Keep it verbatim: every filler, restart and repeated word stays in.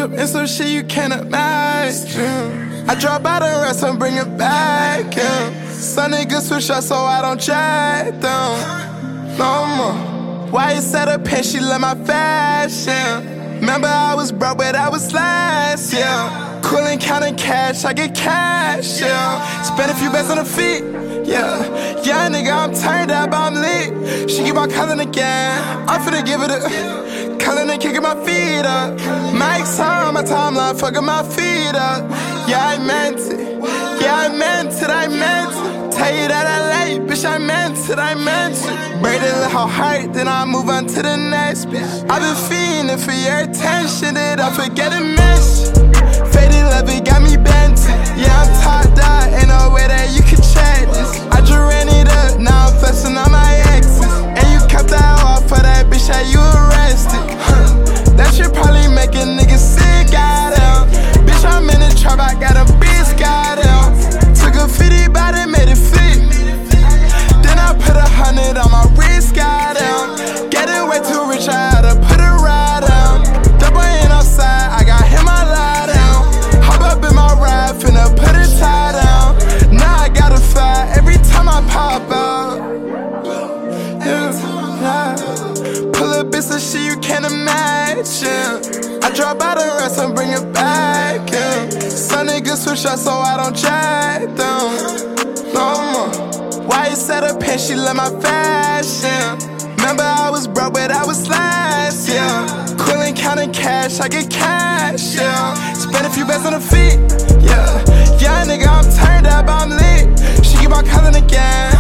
up in some shit you can't imagine. I drop out the rest and bring it back, yeah. Some niggas switch up so I don't check them no more. Why you set up and she love my fashion? Remember I was broke but I was last, yeah. Coolin' counting cash, I get cash, yeah. Spend a few bands on the feet, yeah. Yeah, nigga, I'm turned up, I'm lit. She keep on calling again, I'm finna give it a calling and kicking my feet up. Mike's on my timeline, fucking my feet up. Yeah, I meant it, yeah, I meant it, I meant it. Tell you that I late, bitch, I meant it, I meant it. Break it a little heart, then I move on to the next, bitch. I've been fiending for your attention, that I forget to miss. Faded love, it got me bent. Yeah, I'm top dog, ain't no way that you can check this. I just ran it up, now I'm flexing on my exes. And you kept that off for that bitch, how you arrested. Huh. That shit probably make a nigga sick, goddamn. Bitch, I'm in the trap, I got a bitch, goddamn. Took a fifty body, made it fit. Then I put a hundred on my wrist, goddamn. Getting way too rich, I had to put a ride down. Double in outside, I got him, I lie down. Hop up in my ride, finna put a tie down. Now I gotta fly every time I pop out. Yeah, yeah. Pull up, it's a shit you can't imagine. I drop out the rest and bring it back, yeah. Some niggas switch up so I don't check them no more. Why you set up and she love my fashion? Remember I was broke but I was last, yeah. Coolin' counting cash, I get cash, yeah. Spend a few bands on the feet, yeah. Yeah, nigga, I'm turned up, I'm lit. She keep on calling again,